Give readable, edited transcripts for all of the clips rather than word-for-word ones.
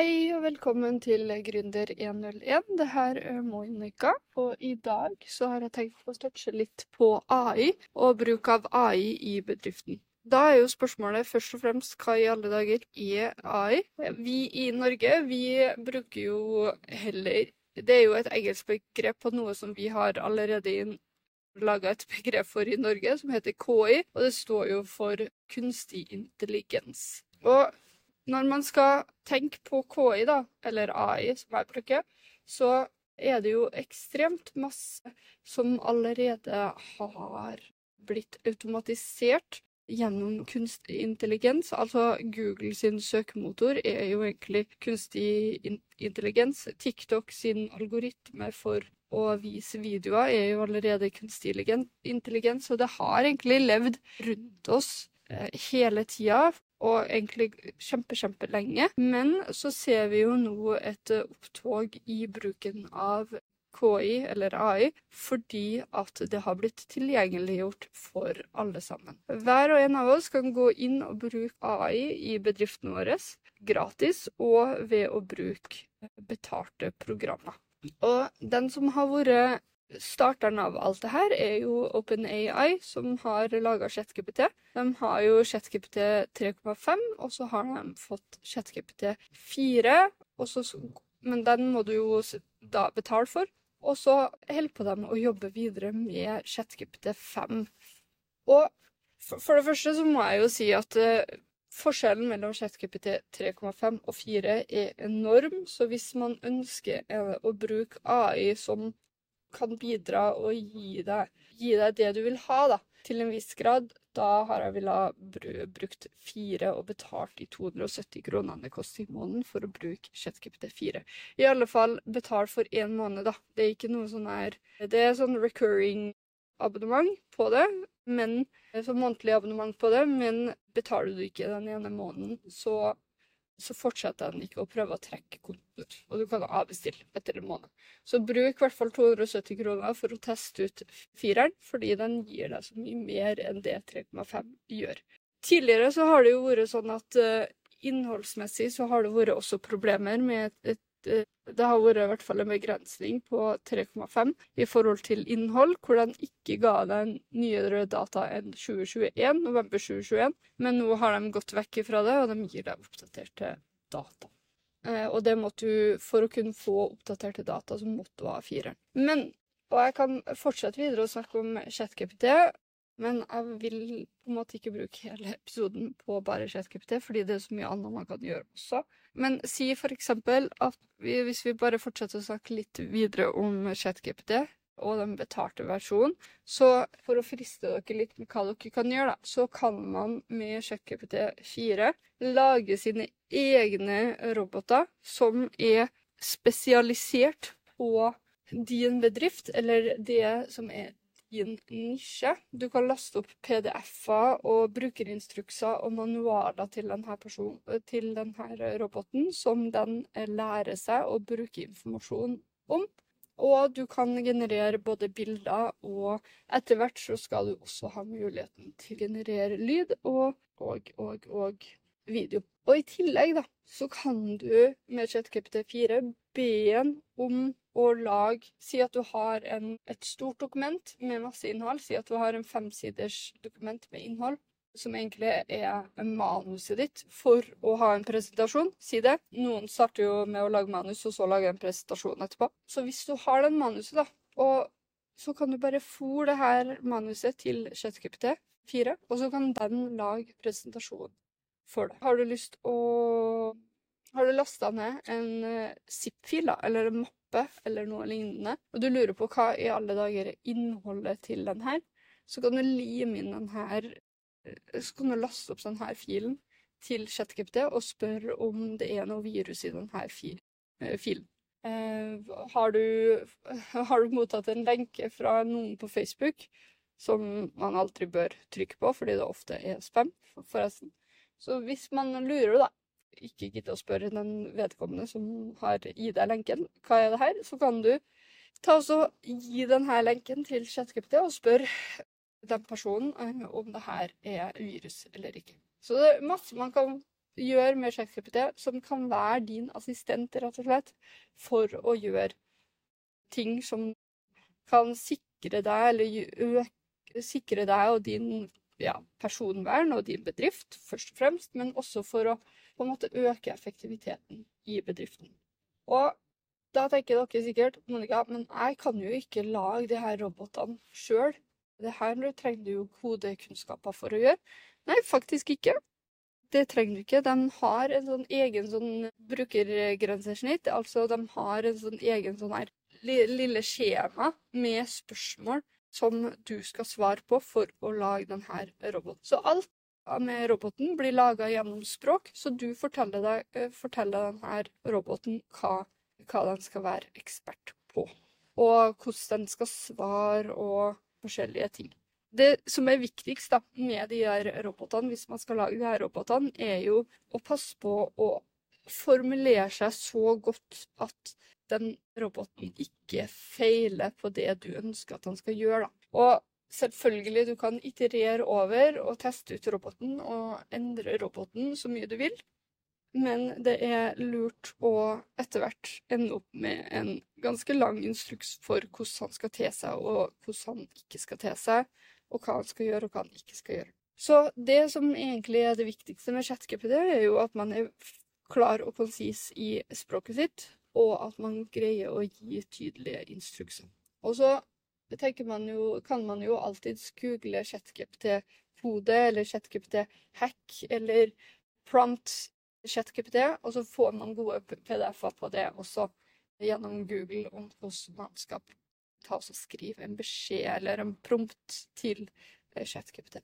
Hei og velkommen til Gründer 101. Det her er Monica, og i dag så har jeg tenkt å touche litt på AI og bruk av AI i bedriften. Da er jo spørsmålet først og fremst hva i alle dager er AI? Vi i Norge, vi bruker jo heller, det er jo et engelsk begrep på noe som vi har allerede laget et begrep for i Norge, som heter KI, og det står jo for kunstig intelligens. Og når man skal tenke på KI da, eller AI som jeg bruker, så er det jo ekstremt masse som allerede har blitt automatisert gjennom kunstig intelligens. Altså Google sin søkemotor er jo egentlig kunstig intelligens. TikTok sin algoritme for å vise videoer er jo allerede kunstig intelligens, og det har egentlig levd rundt oss hele tida, og egentlig kjempelenge. Men så ser vi jo nå et opptog i bruken av KI, eller AI, fordi at det har blitt tilgjengeliggjort for alle sammen. Hver og en av oss kan gå inn og bruke AI i bedriften vår gratis, og ved å bruke betalte programmer. Og den som har vært starteren av alt det her er jo OpenAI, som har laget ChatGPT. De har jo ChatGPT 3,5, og så har de fått ChatGPT 4, men den må du jo da betale for. Og så holder på dem å jobbe videre med ChatGPT 5. Og for det første så må jeg jo si at forskjellen mellom ChatGPT 3,5 og 4 er enorm, så hvis man ønsker å bruke AI som kan bidra og gi deg det du vil ha da, til en viss grad, da har jeg brukt 4 og betalt de 270 kronene det koster i måneden for å bruke ChatGPT 4. I alle fall betalt for 1 måned da. Det er ikke noe sånn her, det er sånn recurring abonnement på det, men sånn månedlig abonnement på det, men betaler du ikke den ene måneden, så fortsetter den ikke å prøve å trekke kontoer, og du kan avbestille etter en måned. Så bruk i hvert fall 270 kroner for å teste ut 4'eren, fordi den gir deg så mye mer enn det 3,5 gjør. Tidligere så har det jo vært sånn at innholdsmessig så har det vært også problemer med det har vært i hvert fall en begrensning på 3,5 i forhold til innhold, hvor den ikke ga deg nyere data enn november 2021, men nå har de gått vekk fra det, og de gir deg oppdaterte data. Og det måtte du, for å kunne få oppdaterte data, så måtte du ha 4'eren. Og jeg kan fortsette videre å snakke om ChatGPT, men jeg vil på en måte ikke bruke hele episoden på bare ChatGPT, fordi det er så mye annet man kan gjøre også. Men si for eksempel at hvis vi bare fortsetter å snakke litt videre om ChatGPT og den betalte versjonen, så for å friste dere litt med hva dere kan gjøre da, så kan man med ChatGPT 4 lage sine egne roboter som er spesialisert på din bedrift, eller det som er din nisje. Du kan laste opp PDF-er og brukerinstrukser og manualer til denne roboten, som den lærer seg å bruke informasjon om. Og du kan generere både bilder, og etter hvert så skal du også ha muligheten til å generere lyd og video. Og i tillegg da, så kan du med ChatGPT 4 be en om å si at du har et stort dokument med masse innhold, si at du har en 5-siders dokument med innhold, som egentlig er manuset ditt for å ha en presentasjon, si det. Noen starter jo med å lage manus, og så lage en presentasjon etterpå. Så hvis du har den manuset da, så kan du bare få det her manuset til ChatGPT 4, og så kan den lage presentasjon for deg. Har du lastet ned en zip-fil da, eller en mappe, eller noe lignende, og du lurer på hva i alle dager er innholdet til den her, så kan du lime inn så kan du laste opp denne filen til ChatGPT og spørre om det er noe virus i denne filen. Har du mottatt en lenke fra noen på Facebook, som man aldri bør trykke på, fordi det ofte er spam, forresten. Så hvis man lurer da, ikke gidde å spørre den vedkommende som har gitt deg lenken, hva er det her, så kan du gi denne lenken til ChatGPT og spørre den personen om det her er virus eller ikke. Så det er masse man kan gjøre med ChatGPT, som kan være din assistent, rett og slett, for å gjøre ting som kan sikre deg, eller sikre deg og din personvern og din bedrift, først og fremst, men også for å på en måte øke effektiviteten i bedriften. Og da tenker dere sikkert, Monica, men jeg kan jo ikke lage de her robotene selv. Det her trenger du jo kodekunnskaper for å gjøre. Nei, faktisk ikke. Det trenger du ikke. De har en sånn egen brukergrensesnitt, altså de har en sånn egen sånn her lille skjema med spørsmål som du skal svare på for å lage denne roboten. Så alt med roboten blir laget gjennom språk, så du forteller denne roboten hva den skal være ekspert på, og hvordan den skal svare og forskjellige ting. Det som er viktigst med de her robotene, hvis man skal lage de her robotene, er jo å passe på å formulere seg så godt at den roboten ikke feiler på det du ønsker at den skal gjøre. Og selvfølgelig, du kan iterere over og teste ut roboten og endre roboten så mye du vil, men det er lurt å etter hvert ende opp med en ganske lang instruks for hvordan han skal te seg, og hvordan han ikke skal te seg, og hva han skal gjøre, og hva han ikke skal gjøre. Så det som egentlig er det viktigste med ChatGPT, er jo at man er klar og konsis i språket sitt, og at man greier å gi tydelige instrukser. Og så kan man jo alltid google ChatGPT-kode, eller ChatGPT-hack, eller prompt ChatGPT, og så får man gode PDF-er på det også gjennom Google om hvordan man skal ta og skrive en beskjed eller en prompt til ChatGPT.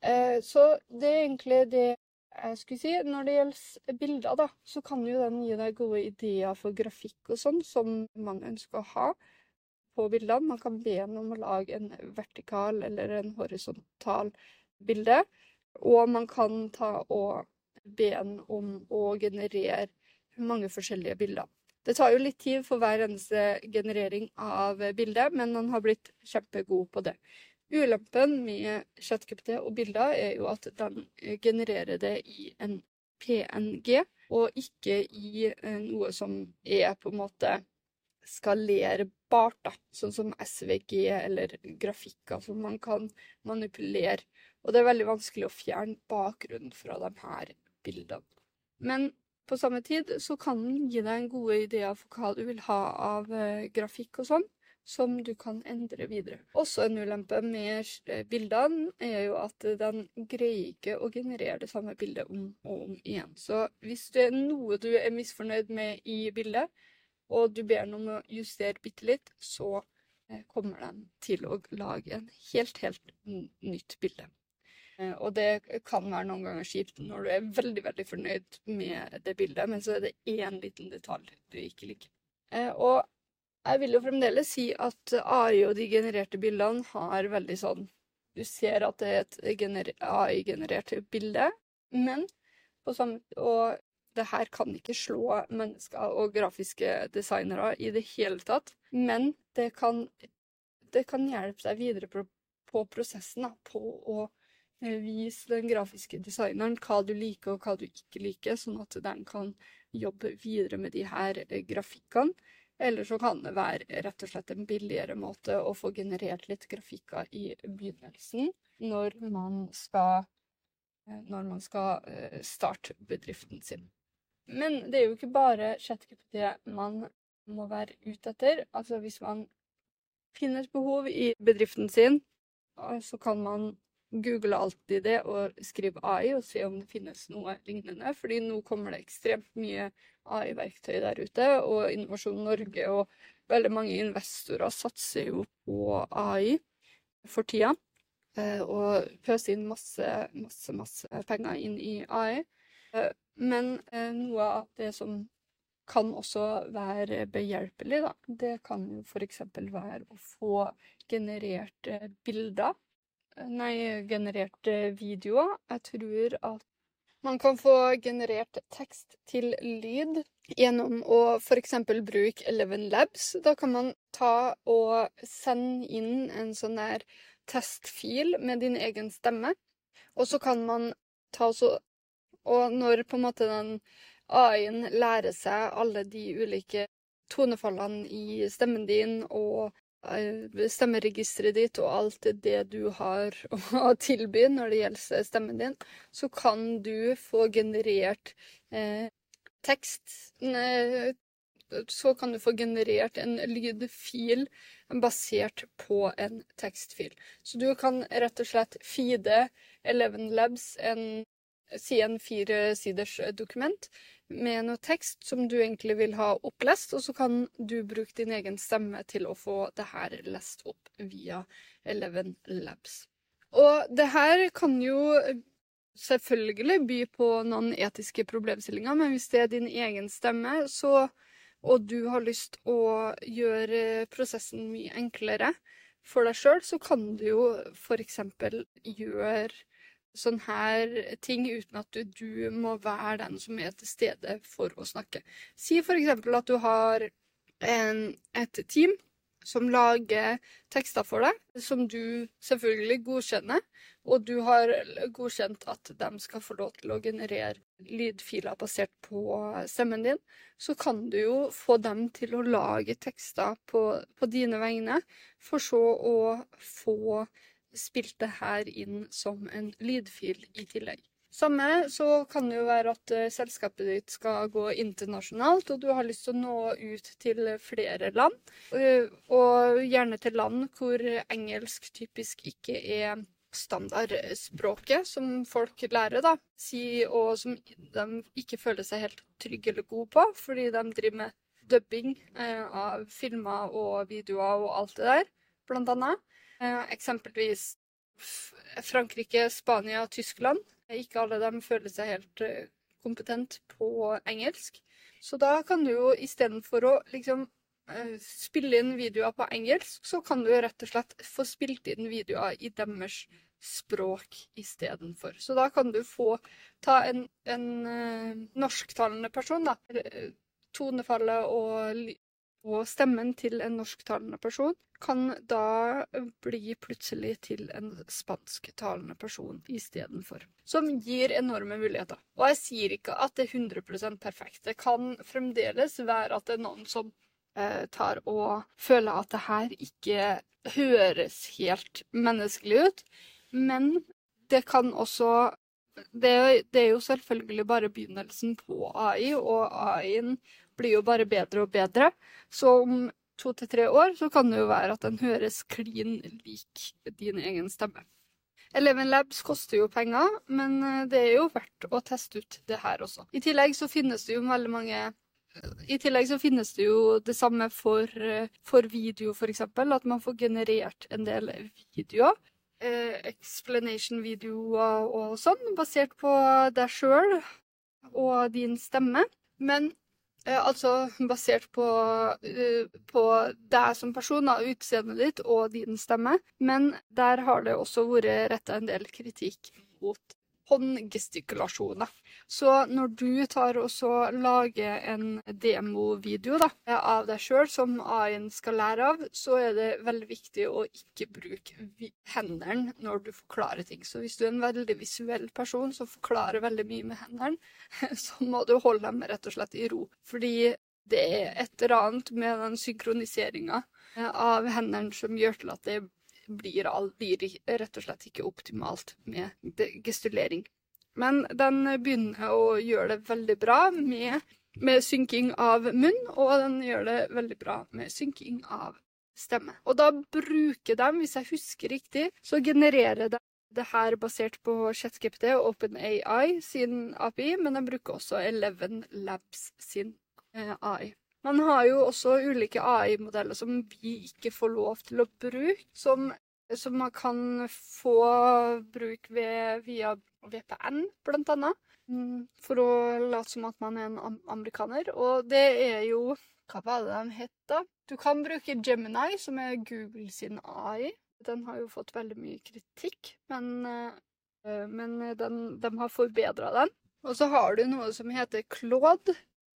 Så det er egentlig det jeg skulle si. Når det gjelder bilder da, så kan jo den gi deg gode ideer for grafikk og sånn som man ønsker å ha på bildene. Man kan be den om å lage en vertikal eller en horisontal bilde, og man kan ta og be den om å generere mange forskjellige bilder. Det tar jo litt tid for hver eneste generering av bilder, men den har blitt kjempegod på det. Ulempen med ChatGPT og bilder er jo at den genererer det i en PNG, og ikke i noe som er på en måte skalerbart, da, sånn som SVG eller grafikker som man kan manipulere. Og det er veldig vanskelig å fjerne bakgrunnen fra de her bildene. Men på samme tid så kan den gi deg en gode ideer for hva du vil ha av grafikk og sånn, som du kan endre videre. Også en ulempe med bildene er jo at den greier ikke å generere det samme bildet om og om igjen. Så hvis det er noe du er misfornøyd med i bildet, og du ber den om å justere bitte litt, så kommer den til å lage en helt nytt bilde. Og det kan være noen ganger kjipt når du er veldig, veldig fornøyd med det bildet, men så er det en liten detalj du ikke liker. Og jeg vil jo fremdeles si at AI og de genererte bildene har veldig sånn, du ser at det er et AI-generert bilde, men og det her kan ikke slå mennesker og grafiske designere i det hele tatt, men det kan hjelpe deg videre på prosessen, på å vise den grafiske designeren hva du liker og hva du ikke liker, sånn at den kan jobbe videre med de her grafikkene. Eller så kan det være rett og slett en billigere måte å få generert litt grafikker i begynnelsen når man skal starte bedriften sin. Men det er jo ikke bare ChatGPT man må være ute etter. Altså hvis man finner et behov i bedriften sin, så kan man google alltid det og skrive AI og se om det finnes noe lignende, fordi nå kommer det ekstremt mye AI-verktøy der ute, og Innovasjon Norge og veldig mange investorer satser jo på AI for tida, og pøser inn masse penger inn i AI. Men noe av det som kan også være behjelpelig, da, det kan jo for eksempel være å få generert videoer. Jeg tror at man kan få generert tekst til lyd gjennom å for eksempel bruke Eleven Labs. Da kan man ta og sende inn en sånn der testfil med din egen stemme, og så kan man ta og Og når på en måte den AI-en lærer seg alle de ulike tonefallene i stemmen din og stemmeregisteret ditt og alt det du har å tilby når det gjelder stemmen din, så kan du få generert tekst. Så kan du få generert en lydfil basert på en tekstfil. Så du kan rett og slett feede ElevenLabs en 4-siders dokument med noe tekst som du egentlig vil ha opplest, og så kan du bruke din egen stemme til å få det her lest opp via ElevenLabs. Og det her kan jo selvfølgelig by på noen etiske problemstillinger, men hvis det er din egen stemme, og du har lyst å gjøre prosessen mye enklere for deg selv, så kan du jo for eksempel gjøre sånn her ting uten at du må være den som er til stede for å snakke. Si for eksempel at du har et team som lager tekster for deg, som du selvfølgelig godkjenner, og du har godkjent at de skal få lov til å generere lydfiler basert på stemmen din, så kan du jo få dem til å lage tekster på dine vegne, for så å få spilt det her inn som en lydfil i tillegg. Samme så kan det jo være at selskapet ditt skal gå internasjonalt, og du har lyst til å nå ut til flere land, og gjerne til land hvor engelsk typisk ikke er standardspråket som folk lærer, da, og som de ikke føler seg helt trygge eller gode på, fordi de driver med dubbing av filmer og videoer og alt det der, blant annet. Eksempelvis Frankrike, Spania og Tyskland. Ikke alle dem føler seg helt kompetent på engelsk. Så da kan du jo i stedet for å liksom spille inn videoer på engelsk, så kan du rett og slett få spilt inn videoer i deres språk i stedet for. Så da kan du få ta en norsktalende person, da. Tonefallet og stemmen til en norsktalende person kan da bli plutselig til en spansktalende person i stedet for. Som gir enorme muligheter. Og jeg sier ikke at det er 100% perfekt. Det kan fremdeles være at det er noen som tar og føler at det her ikke høres helt menneskelig ut. Men det kan også det er jo selvfølgelig bare begynnelsen på AI, og AI-en blir jo bare bedre og bedre. Så om 2 til 3 år så kan det jo være at den høres klin lik din egen stemme. ElevenLabs koster jo penger, men det er jo verdt å teste ut det her også. I tillegg så finnes det jo det samme for video, for eksempel, at man får generert en del videoer. Explanation-videoer og sånn, basert på deg selv og din stemme. Men altså basert på deg som person, utseendet ditt og din stemme. Men der har det også vært rettet en del kritikk mot håndgestikulasjoner. Så når du tar og så lager en demovideo av deg selv som AI-en skal lære av, så er det veldig viktig å ikke bruke hendene når du forklarer ting. Så hvis du er en veldig visuell person som forklarer veldig mye med hendene, så må du holde dem rett og slett i ro. Fordi det er et eller annet med den synkroniseringen av hendene som gjør til at det blir rett og slett ikke optimalt med gestulering. Men den begynner å gjøre det veldig bra med synking av munn, og den gjør det veldig bra med synking av stemme. Og da bruker de, hvis jeg husker riktig, så genererer de det her basert på ChatGPT og OpenAI sin API, men de bruker også ElevenLabs sin AI. Man har jo også ulike AI-modeller som vi ikke får lov til å bruke, som man kan få bruke via VPN, blant annet, for å late som at man er en amerikaner. Og det er jo, hva var det de heter? Du kan bruke Gemini, som er Google sin AI. Den har jo fått veldig mye kritikk, men de har forbedret den. Og så har du noe som heter Claude,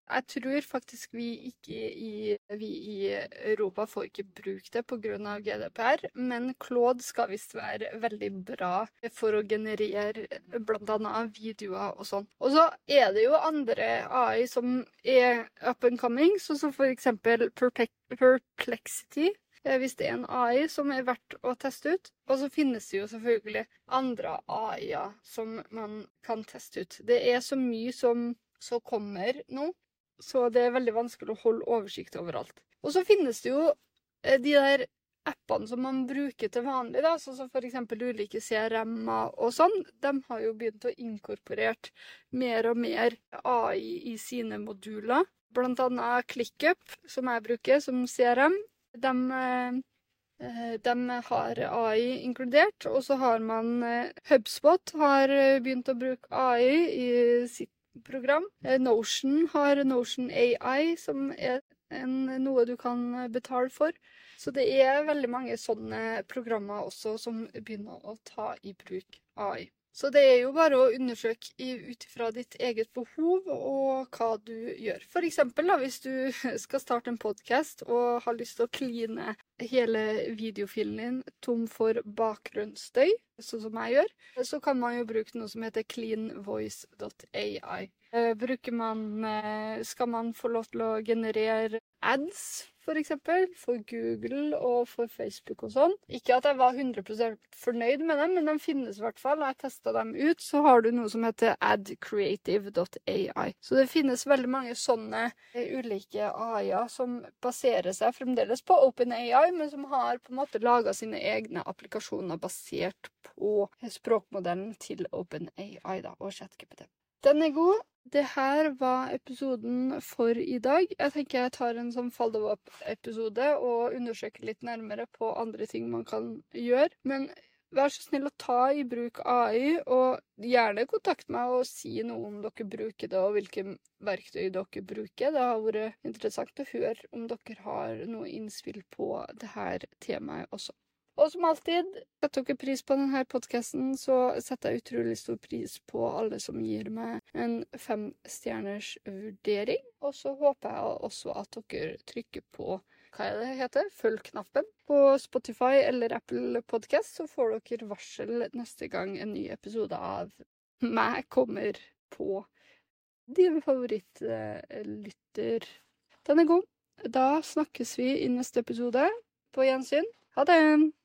Jeg tror faktisk vi i Europa får ikke bruke det på grunn av GDPR, men Claude skal visst være veldig bra for å generere blant annet videoer og sånn. Og så er det jo andre AI som er up and coming, sånn som for eksempel Perplexity. Hvis det er en AI som er verdt å teste ut. Og så finnes det jo selvfølgelig andre AI-er som man kan teste ut. Det er så mye som så kommer nå, så det er veldig vanskelig å holde oversikt overalt. Og så finnes det jo de der appene som man bruker til vanlig, da, sånn som for eksempel ulike CRM-er og sånn. De har jo begynt å inkorporere mer og mer AI i sine moduler. Blant annet ClickUp, som jeg bruker som CRM. De har AI inkludert, og så har man HubSpot har begynt å bruke AI i sitt program. Notion har Notion AI, som er noe du kan betale for. Så det er veldig mange sånne programmer også som begynner å ta i bruk AI. Så det er jo bare å undersøke ut fra ditt eget behov og hva du gjør. For eksempel da, hvis du skal starte en podcast og har lyst til å kline hele videofilen din tom for bakgrunnsstøy, sånn som jeg gjør, så kan man jo bruke noe som heter cleanvoice.ai. Skal man få lov til å generere ads, for eksempel, for Google og for Facebook og sånn. Ikke at jeg var 100% fornøyd med dem, men de finnes i hvert fall, og jeg testet dem ut. Så har du noe som heter adcreative.ai. Så det finnes veldig mange sånne ulike AI-er som baserer seg fremdeles på OpenAI, men som har på en måte laget sine egne applikasjoner basert på språkmodellen til OpenAI da, og ChatGPT. Den er god. Det her var episoden for i dag. Jeg tenker jeg tar en sånn follow-up-episode og undersøker litt nærmere på andre ting man kan gjøre. Men vær så snill å ta i bruk AI, og gjerne kontakt meg og si noe om dere bruker det, og hvilke verktøy dere bruker. Det har vært interessant å høre om dere har noe innspill på det her temaet også. Og som alltid, setter dere pris på denne podcasten, så setter jeg utrolig stor pris på alle som gir meg en 5-stjerners vurdering. Og så håper jeg også at dere trykker på, hva er det heter, følg-knappen på Spotify eller Apple Podcast, så får dere varsel neste gang en ny episode av meg kommer på din favorittlytter. Den er god. Da snakkes vi i neste episode. På gjensyn. Ha det!